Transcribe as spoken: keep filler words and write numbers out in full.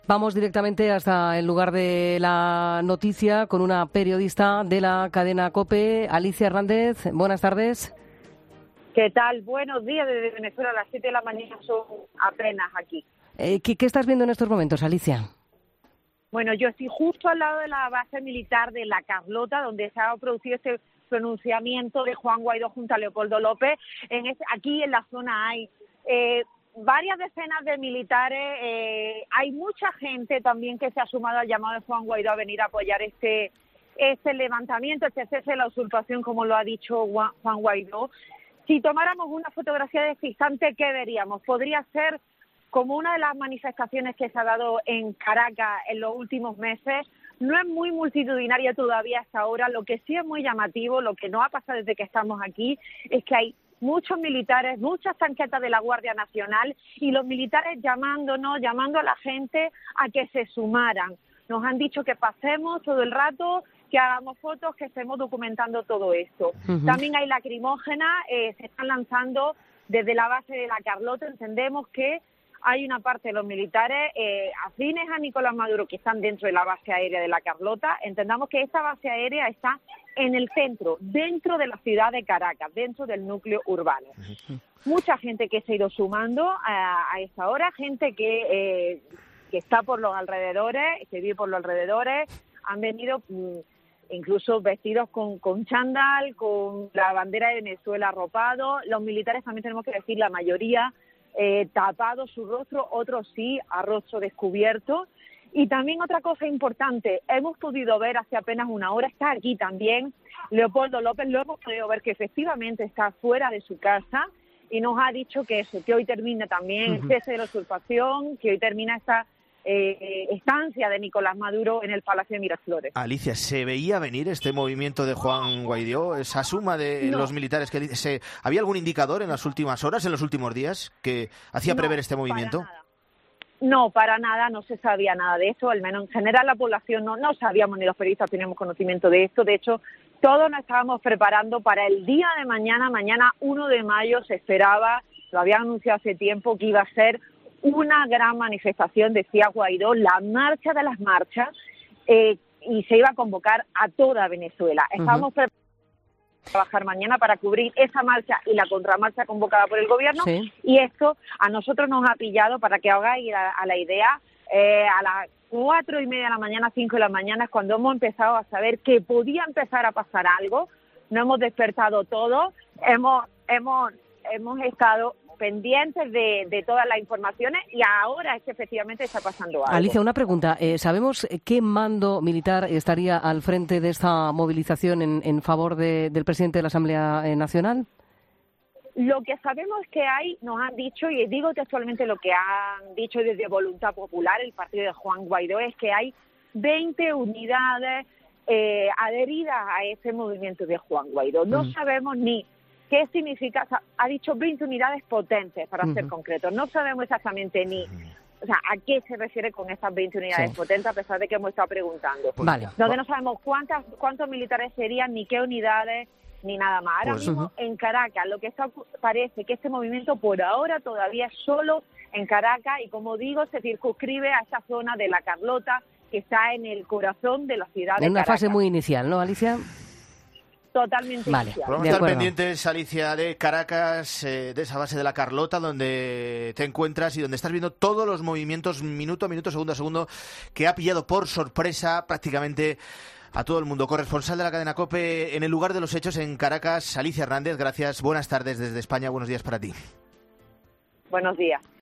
Vamos directamente hasta el lugar de la noticia con una periodista de la cadena COPE, Alicia Hernández. Buenas tardes. ¿Qué tal? Buenos días desde Venezuela, a las siete de la mañana son apenas aquí. Eh, ¿qué, ¿Qué estás viendo en estos momentos, Alicia? Bueno, yo estoy justo al lado de la base militar de La Carlota, donde se ha producido este pronunciamiento de Juan Guaidó junto a Leopoldo López. En este, aquí en la zona hay eh, varias decenas de militares, eh, hay mucha gente también que se ha sumado al llamado de Juan Guaidó a venir a apoyar este, este levantamiento, este cese de la usurpación, como lo ha dicho Juan Guaidó. Si tomáramos una fotografía de este instante, ¿qué veríamos? Podría ser como una de las manifestaciones que se ha dado en Caracas en los últimos meses. No es muy multitudinaria todavía hasta ahora. Lo que sí es muy llamativo, lo que no ha pasado desde que estamos aquí, es que hay muchos militares, muchas tanquetas de la Guardia Nacional y los militares llamándonos, llamando a la gente a que se sumaran. Nos han dicho que pasemos todo el rato, que hagamos fotos, que estemos documentando todo esto. Uh-huh. También hay lacrimógenas, eh, se están lanzando desde la base de La Carlota. Entendemos que hay una parte de los militares eh, afines a Nicolás Maduro que están dentro de la base aérea de La Carlota. Entendamos que esta base aérea está en el centro, dentro de la ciudad de Caracas, dentro del núcleo urbano. Uh-huh. Mucha gente que se ha ido sumando a, a esta hora, gente que, eh, que está por los alrededores, que vive por los alrededores, han venido mmm, incluso vestidos con, con chándal, con la bandera de Venezuela arropado. Los militares también tenemos que decir, la mayoría eh, tapados su rostro, otros sí, a rostro descubierto. Y también otra cosa importante, hemos podido ver hace apenas una hora, está aquí también Leopoldo López, lo hemos podido ver que efectivamente está fuera de su casa y nos ha dicho que eso, que hoy termina también el cese de la usurpación, que hoy termina esta Eh, estancia de Nicolás Maduro en el Palacio de Miraflores. Alicia, ¿se veía venir este movimiento de Juan Guaidó, esa suma de no. los militares? que se, ¿Había algún indicador en las últimas horas, en los últimos días, que hacía no, prever este movimiento? Para no, para nada, no se sabía nada de eso, al menos en general la población no, no sabíamos, ni los periodistas teníamos conocimiento de esto. De hecho, todos nos estábamos preparando para el día de mañana, mañana uno de mayo se esperaba, lo habían anunciado hace tiempo, que iba a ser una gran manifestación, decía Guaidó, la marcha de las marchas, eh, y se iba a convocar a toda Venezuela. Uh-huh. Estábamos preparados para trabajar mañana para cubrir esa marcha y la contramarcha convocada por el gobierno, sí. Y esto a nosotros nos ha pillado, para que hagáis a, a la idea, eh, a las cuatro y media de la mañana, cinco de la mañana, es cuando hemos empezado a saber que podía empezar a pasar algo. No hemos despertado todos, hemos, hemos, hemos estado pendientes de, de todas las informaciones y ahora es que efectivamente está pasando algo. Alicia, una pregunta. Eh, ¿Sabemos qué mando militar estaría al frente de esta movilización en, en favor de, del presidente de la Asamblea Nacional? Lo que sabemos es que hay, nos han dicho, y digo textualmente lo que han dicho desde Voluntad Popular, el partido de Juan Guaidó, es que hay veinte unidades eh, adheridas a ese movimiento de Juan Guaidó. No mm. sabemos ni ¿qué significa? O sea, ha dicho veinte unidades potentes, para uh-huh. ser concretos. No sabemos exactamente ni, o sea, a qué se refiere con estas veinte unidades sí. potentes, a pesar de que hemos estado preguntando. Vale. Donde no sabemos cuántas, cuántos militares serían, ni qué unidades, ni nada más. Ahora pues, mismo uh-huh. en Caracas, lo que está, parece que este movimiento por ahora todavía es solo en Caracas y, como digo, se circunscribe a esta zona de La Carlota, que está en el corazón de la ciudad de Caracas. En una fase muy inicial, ¿no, Alicia? Totalmente. Vale, vamos a estar pendientes, Alicia, de Caracas, eh, de esa base de La Carlota, donde te encuentras y donde estás viendo todos los movimientos minuto a minuto, segundo a segundo, que ha pillado por sorpresa prácticamente a todo el mundo. Corresponsal de la cadena COPE en el lugar de los hechos en Caracas, Alicia Hernández, gracias, buenas tardes desde España, buenos días para ti. Buenos días.